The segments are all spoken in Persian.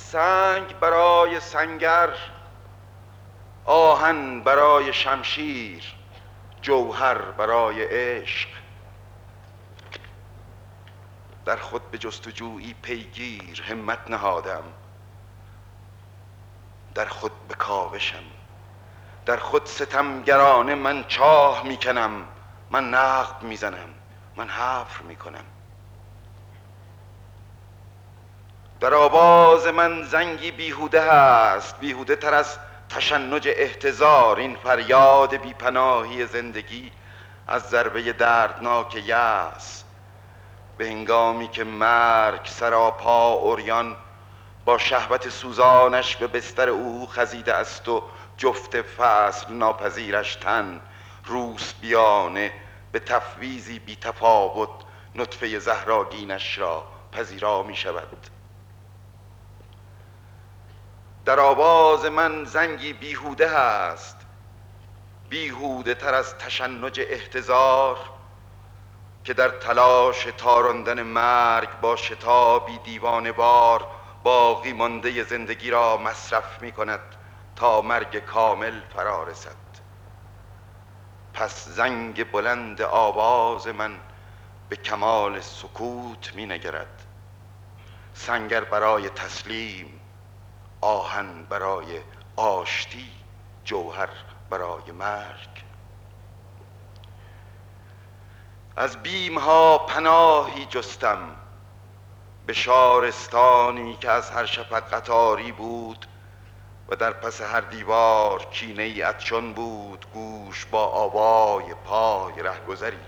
سنگ برای سنگر، آهن برای شمشیر، جوهر برای عشق. در خود به جستجویی پیگیر همت نهادم، در خود به کاوشم، در خود ستمگرانه من چاه میکنم، من نقب میزنم، من حفر میکنم. در آواز من زنگی بیهوده هست، بیهوده تر از تشنج احتضار، این فریاد بیپناهی زندگی از ضربه دردناک یأس. به هنگامی که مرگ سراپا عریان با شهوت سوزانش به بستر او خزیده است و جفت فصل ناپذیرش تن روس بیانه به تفویضی بی تفاوت نطفه زهراگینش را پذیرا می شود. در آواز من زنگی بیهوده هست، بیهوده تر از تشنج احتضار، که در تلاش تاراندن مرگ با شتابی دیوانه بار باقی مانده زندگی را مصرف می کند تا مرگ کامل فرا رسد. پس زنگ بلند آواز من به کمال سکوت می نگرد. سنگر برای تسلیم، آهن برای آشتی، جوهر برای مرگ. از بیمها پناهی جستم به شارستانی که از هر شفق قطاری بود و در پس هر دیوار کینه ای عطشان بود، گوش با آوای پای رهگذری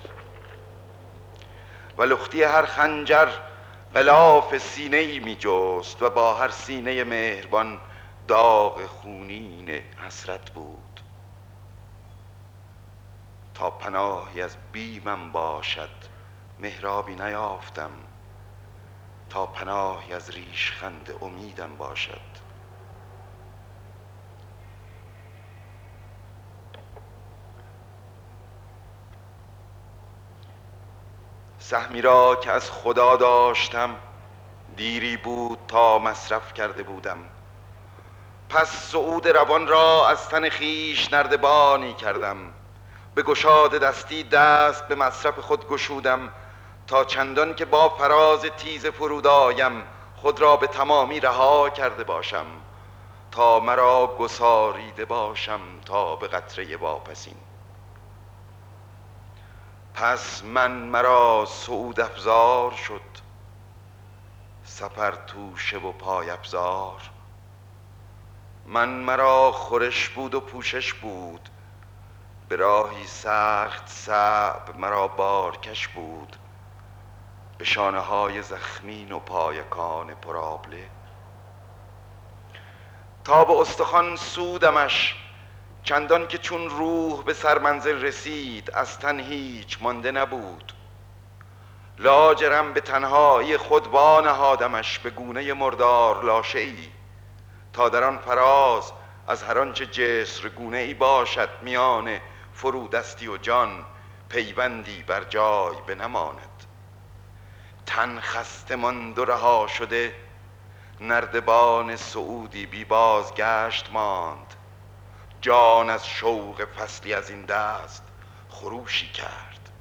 و لختی هر خنجر غلاف سینه ای می جست و با هر سینه مهربان داغ خونین حسرت بود. تا پناهی از بیمم باشد محرابی نیافتم، تا پناهی از ریشخند امیدم باشد. سهمی را که از خدا داشتم دیری بود تا مصرف کرده بودم. پس صعود روان را از تن خویش نردبانی کردم، به گشاد دستی دست به مصرف خود گشودم تا چندان که با فراز تیز فرود آیم خود را به تمامی رها کرده باشم، تا مرا گساریده باشم تا به قطره واپسین. پس مرا صعود افزار شد، سفر توشه و پای افزار. مرا خورش بود و پوشش بود، به راهی سخت صعب مرا بارکش بود، به شانه های زخمین و پایکان پرآبله. تا به استخوان سودمش چندان که چون روح به سرمنزل رسید از تن هیچ مانده نبود. لاجرم به تنهایی خود وانهادمش به گونه مردار لاشه‌ای، تا در آن فراز از هر آنچه جسر گونه ای باشد میان فرودستی و جان پیوندی بر جای بنماند. تن خسته ماند و رها شده نردبان صعودی بی بازگشت ماند. جان از شوق فصلی از این دست خروشی کرد.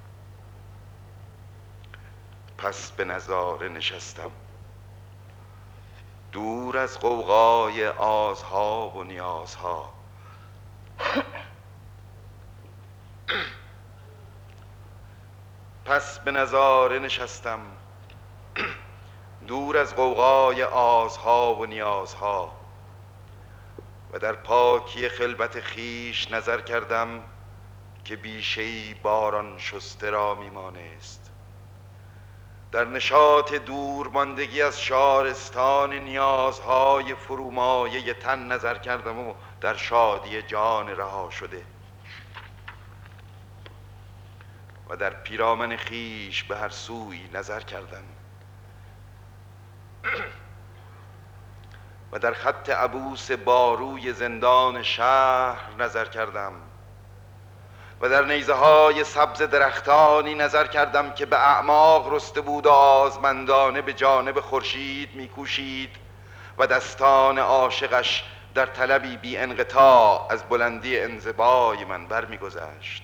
پس به نظاره نشستم دور از غوغای آزها و نیازها. پس به نظاره نشستم دور از غوغای آزها و نیازها و در پاکی خلوت خیش نظر کردم که بیشه‌ای باران شسته را میمانست. در نشاط دور ماندگی از شارستان نیازهای فرومایه تن نظر کردم و در شادی جان رها شده و در پیرامن خیش به هر سوی نظر کردم و در خط عبوس باروی زندان شهر نظر کردم و در نیزه های سبز درختانی نظر کردم که به اعماق رسته بود و آزمندانه به جانب خورشید میکوشید و دستان عاشقش در طلبی بی انقطاع از بلندی انزوای من برمیگذشت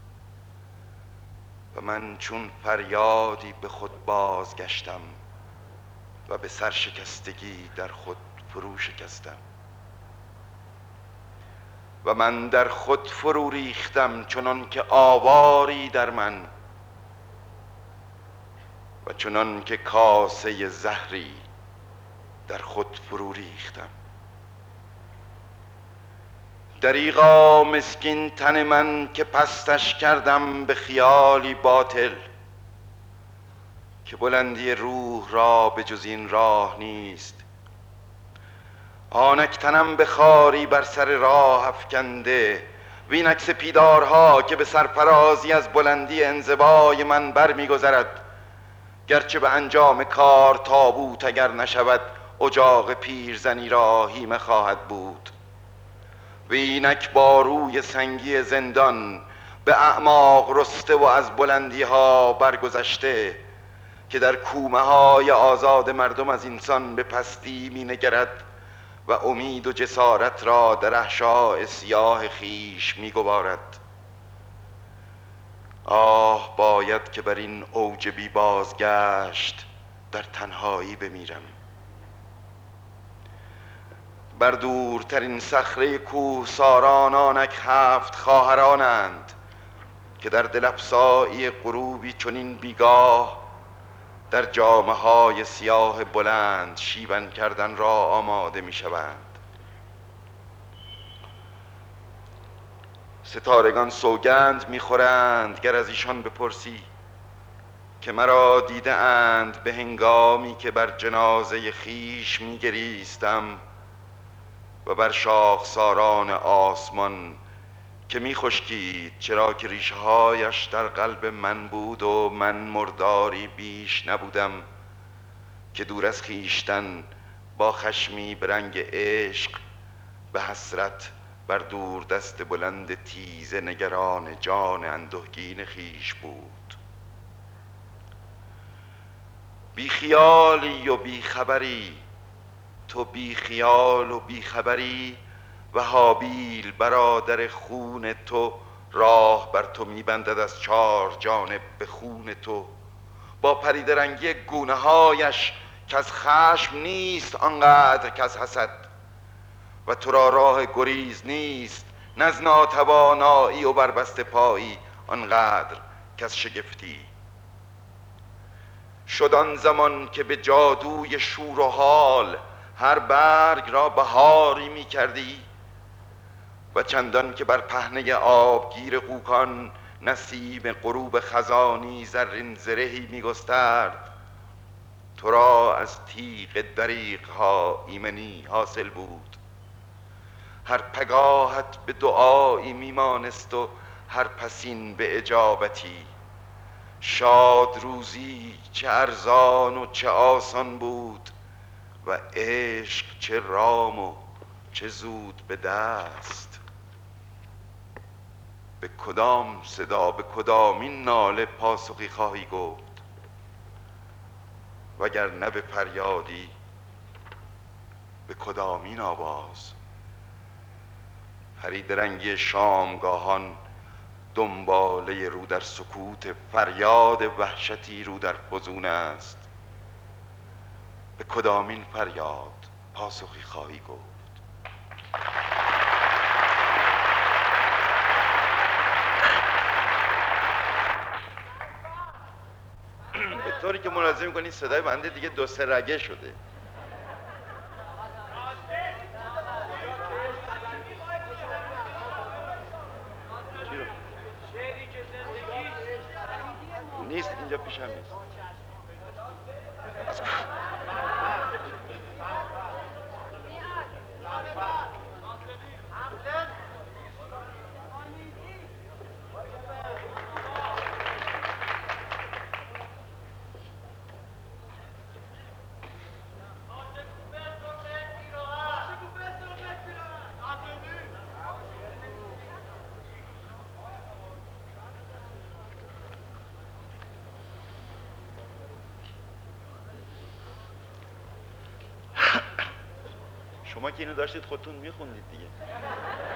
و من چون فریادی به خود بازگشتم و به سرشکستگی در خود فرو شکستم و من در خود فرو ریختم چنان که آواری در من و چنان که کاسه زهری در خود فرو ریختم. دریغا مسکین تن من که پستش کردم به خیالی باطل که بلندی روح را به جز این راه نیست. آنک تنم به خاری بر سر راه افکنده وینک سپیدارها که به سرفرازی از بلندی انزوای من بر میگذرد، گرچه به انجام کار تابوت اگر نشود اجاق پیرزنی را هیمه خواهد بود. وینک با روی سنگی زندان به اعماق رسته و از بلندی ها برگذشته که در کومه های آزاد مردم از اینسان به پستی می نگرد و امید و جسارت را در احشاء سیاه خیش می گوارد. آه باید که بر این اوج بی بازگشت در تنهایی بمیرم. بر دورترین صخره کوهساران آنک 7 خواهرانند که در دل افسایی غروبی چنین بیگاه در جامه های سیاه بلند شیون کردن را آماده می شوند. ستارگان سوگند می خورند گر از ایشان بپرسی که مرا دیده اند به هنگامی که بر جنازه خیش می گریستم و بر شاخساران آسمان که می خشکید، چرا که ریشه هایش در قلب من بود و من مرداری بیش نبودم که دور از خیشتن با خشمی به رنگ عشق به حسرت بر دور دست بلند تیزه نگران جان اندوهگین خیش بود. بی خیالی و بی خبری، تو بی خیال و بی خبری و هابیل برادر خون تو راه بر تو میبندد از 4 جانب به خون تو با پریدرنگی گونه هایش که از خشم نیست آنقدر که از حسد و تو را راه گریز نیست نه از ناتوانایی و بربسته پایی آنقدر که از شگفتی. شد آن زمان که به جادوی شور و حال هر برگ را بهاری می کردی و چندان که بر پهنه آبگیر قوکان نسیم غروب خزانی زرین زرهی می گسترد، تو را از تیغ دریغ ها ایمنی حاصل بود. هر پگاهت به دعایی می مانست و هر پسین به اجابتی. شاد روزی چه ارزان و چه آسان بود و عشق چه رام و چه زود به دست. به کدام صدا به کدامین ناله پاسخی خواهی گفت وگر نه به فریادی به کدامین آواز؟ پریدرنگی شامگاهان دنباله رو در سکوت فریاد وحشتی رو در فزون است. به کدامین فریاد پاسخی خواهی گفت؟ به طوری که ملاحظه می‌کنی صدای بنده دیگه 2-3 رگه شده. نیست اینجا پیشم نیست. شما که اینو داشتید خودتون میخوندید دیگه.